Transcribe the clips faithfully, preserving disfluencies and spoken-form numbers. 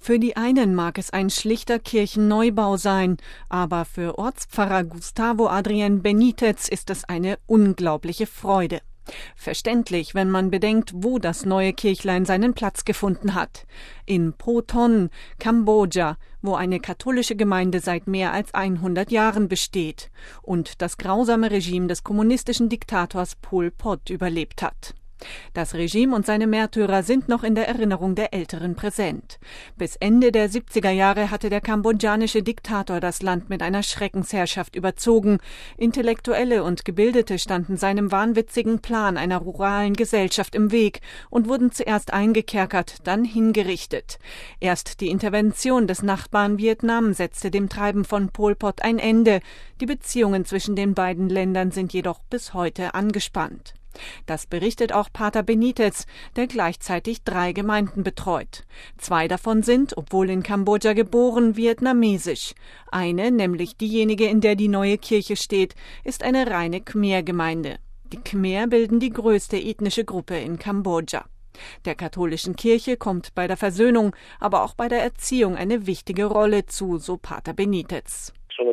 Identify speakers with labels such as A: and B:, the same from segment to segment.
A: Für die einen mag es ein schlichter Kirchenneubau sein, aber für Ortspfarrer Gustavo Adrián Benítez ist es eine unglaubliche Freude. Verständlich, wenn man bedenkt, wo das neue Kirchlein seinen Platz gefunden hat. In Pro Ton, Kambodscha, wo eine katholische Gemeinde seit mehr als hundert Jahren besteht und das grausame Regime des kommunistischen Diktators Pol Pot überlebt hat. Das Regime und seine Märtyrer sind noch in der Erinnerung der Älteren präsent. Bis Ende der siebziger Jahre hatte der kambodschanische Diktator das Land mit einer Schreckensherrschaft überzogen. Intellektuelle und Gebildete standen seinem wahnwitzigen Plan einer ruralen Gesellschaft im Weg und wurden zuerst eingekerkert, dann hingerichtet. Erst die Intervention des Nachbarn Vietnam setzte dem Treiben von Pol Pot ein Ende. Die Beziehungen zwischen den beiden Ländern sind jedoch bis heute angespannt. Das berichtet auch Pater Benítez, der gleichzeitig drei Gemeinden betreut. Zwei davon sind, obwohl in Kambodscha geboren, vietnamesisch. Eine, nämlich diejenige, in der die neue Kirche steht, ist eine reine Khmer-Gemeinde. Die Khmer bilden die größte ethnische Gruppe in Kambodscha. Der katholischen Kirche kommt bei der Versöhnung, aber auch bei der Erziehung eine wichtige Rolle zu, so Pater Benítez.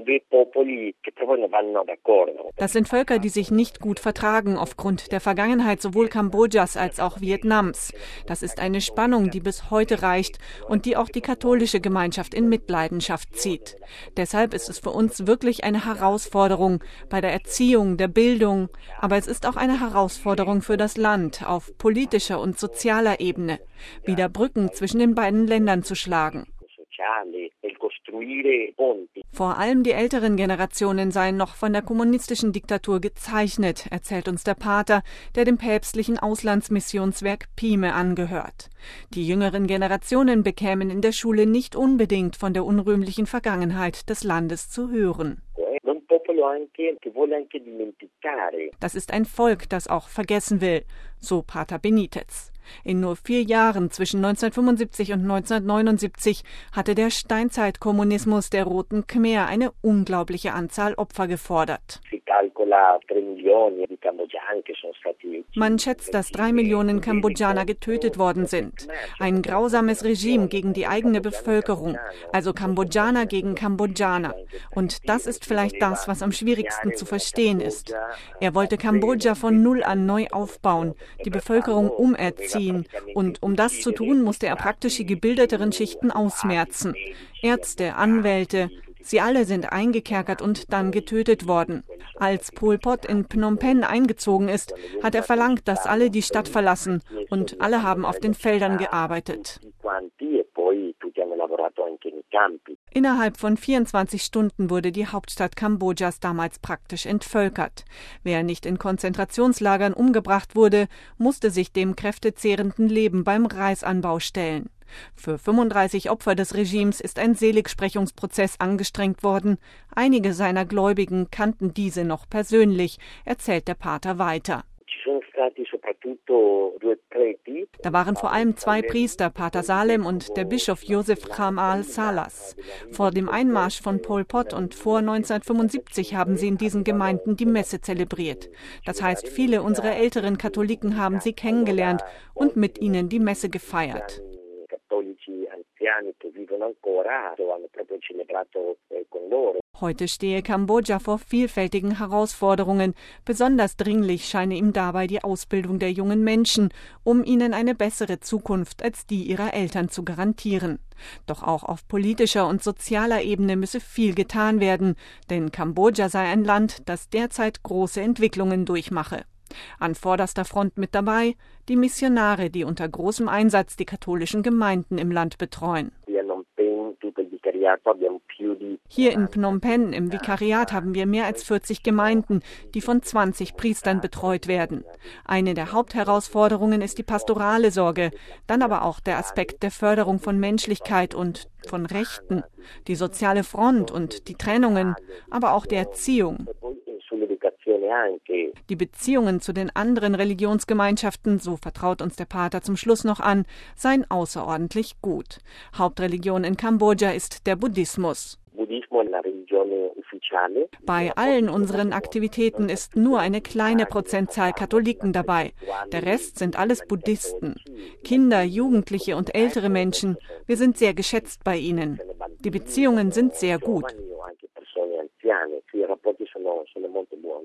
A: Das sind Völker, die sich nicht gut vertragen, aufgrund der Vergangenheit sowohl Kambodschas als auch Vietnams. Das ist eine Spannung, die bis heute reicht und die auch die katholische Gemeinschaft in Mitleidenschaft zieht. Deshalb ist es für uns wirklich eine Herausforderung bei der Erziehung, der Bildung, aber es ist auch eine Herausforderung für das Land auf politischer und sozialer Ebene, wieder Brücken zwischen den beiden Ländern zu schlagen. Vor allem die älteren Generationen seien noch von der kommunistischen Diktatur gezeichnet, erzählt uns der Pater, der dem päpstlichen Auslandsmissionswerk Pime angehört. Die jüngeren Generationen bekämen in der Schule nicht unbedingt von der unrühmlichen Vergangenheit des Landes zu hören. Das ist ein Volk, das auch vergessen will, so Pater Benítez. In nur vier Jahren zwischen neunzehnhundertfünfundsiebzig und neunzehnhundertneunundsiebzig hatte der Steinzeitkommunismus der Roten Khmer eine unglaubliche Anzahl Opfer gefordert. Man schätzt, dass drei Millionen Kambodschaner getötet worden sind. Ein grausames Regime gegen die eigene Bevölkerung, also Kambodschaner gegen Kambodschaner. Und das ist vielleicht das, was am schwierigsten zu verstehen ist. Er wollte Kambodscha von Null an neu aufbauen, die Bevölkerung umerziehen. Und um das zu tun, musste er praktisch die gebildeteren Schichten ausmerzen. Ärzte, Anwälte, sie alle sind eingekerkert und dann getötet worden. Als Pol Pot in Phnom Penh eingezogen ist, hat er verlangt, dass alle die Stadt verlassen und alle haben auf den Feldern gearbeitet. Innerhalb von vierundzwanzig Stunden wurde die Hauptstadt Kambodschas damals praktisch entvölkert. Wer nicht in Konzentrationslagern umgebracht wurde, musste sich dem kräftezehrenden Leben beim Reisanbau stellen. Für fünfunddreißig Opfer des Regimes ist ein Seligsprechungsprozess angestrengt worden. Einige seiner Gläubigen kannten diese noch persönlich, erzählt der Pater weiter. Da waren vor allem zwei Priester, Pater Salem und der Bischof Joseph Khamal Salas. Vor dem Einmarsch von Pol Pot und vor neunzehnhundertfünfundsiebzig haben sie in diesen Gemeinden die Messe zelebriert. Das heißt, viele unserer älteren Katholiken haben sie kennengelernt und mit ihnen die Messe gefeiert. Heute stehe Kambodscha vor vielfältigen Herausforderungen. Besonders dringlich scheine ihm dabei die Ausbildung der jungen Menschen, um ihnen eine bessere Zukunft als die ihrer Eltern zu garantieren. Doch auch auf politischer und sozialer Ebene müsse viel getan werden, denn Kambodscha sei ein Land, das derzeit große Entwicklungen durchmache. An vorderster Front mit dabei die Missionare, die unter großem Einsatz die katholischen Gemeinden im Land betreuen. Hier in Phnom Penh im Vikariat haben wir mehr als vierzig Gemeinden, die von zwanzig Priestern betreut werden. Eine der Hauptherausforderungen ist die pastorale Sorge, dann aber auch der Aspekt der Förderung von Menschlichkeit und von Rechten, die soziale Front und die Trennungen, aber auch der Erziehung. Die Beziehungen zu den anderen Religionsgemeinschaften, so vertraut uns der Pater zum Schluss noch an, seien außerordentlich gut. Hauptreligion in Kambodscha ist der Buddhismus. Bei allen unseren Aktivitäten ist nur eine kleine Prozentzahl Katholiken dabei. Der Rest sind alles Buddhisten. Kinder, Jugendliche und ältere Menschen. Wir sind sehr geschätzt bei ihnen. Die Beziehungen sind sehr gut.